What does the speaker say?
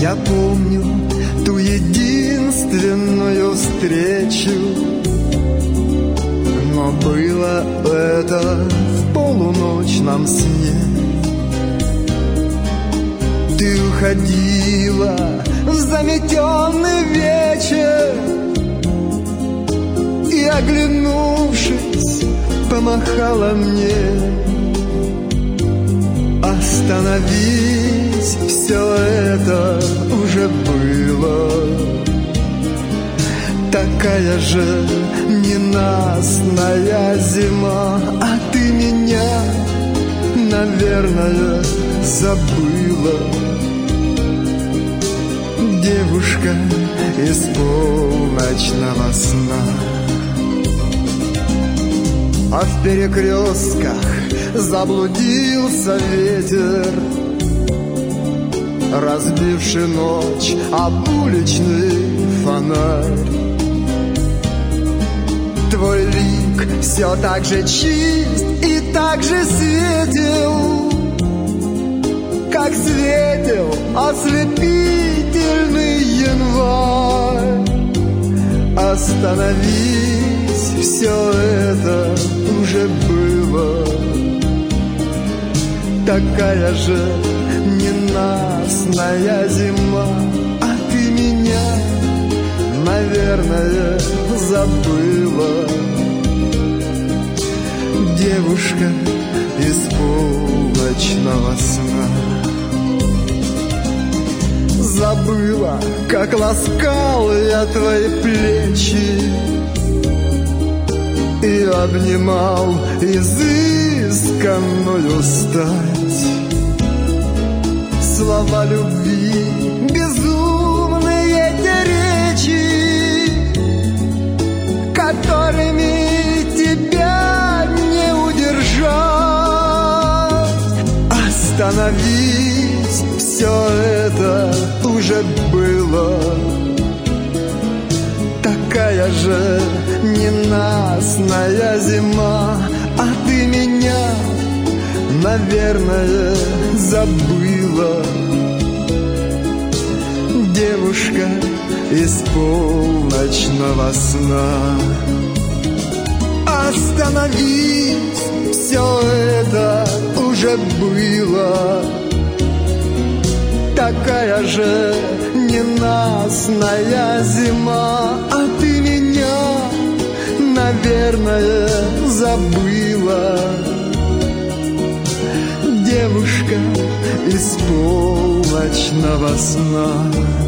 Я помню ту единственную встречу, но было это в полуночном сне. Ты уходила в заметенный вечер и, оглянувшись, помахала мне. Остановись, все это уже было. Такая же ненастная зима, а ты меня, наверное, забыла. Девушка из полночного сна. А в перекрестках заблудился ветер, разбивший ночь об уличный фонарь. Твой лик все так же чист и так же светил, как светил ослепительный январь. Остановись, все это уже было. Такая же ненастная зима, а ты меня, наверное, забыла. Девушка из полночного сна. Забыла, как ласкал я твои плечи и обнимал изысканную стать. Слова любви, безумные те речи, которыми тебя не удержать. Остановись, все это уже было. Такая же ненастная зима, а ты меня, наверное, забыла. Девушка из полночного сна. Остановись, все это уже было. Такая же ненастная зима, а ты меня, наверное, забыла. Девушка из полночного сна.